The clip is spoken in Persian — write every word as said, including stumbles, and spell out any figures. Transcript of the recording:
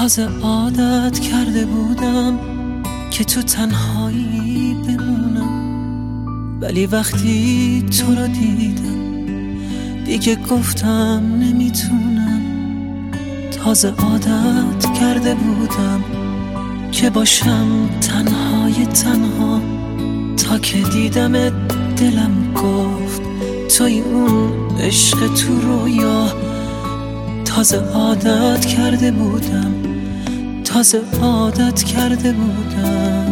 تازه عادت کرده بودم که تو تنهایی بمونم، ولی وقتی تو رو دیدم دیگه گفتم نمیتونم. تازه عادت کرده بودم که باشم تنهای تنها، تا که دیدمت دلم گفت توی اون عشق تو رویا. تازه عادت کرده بودم، تازه عادت کرده بودم.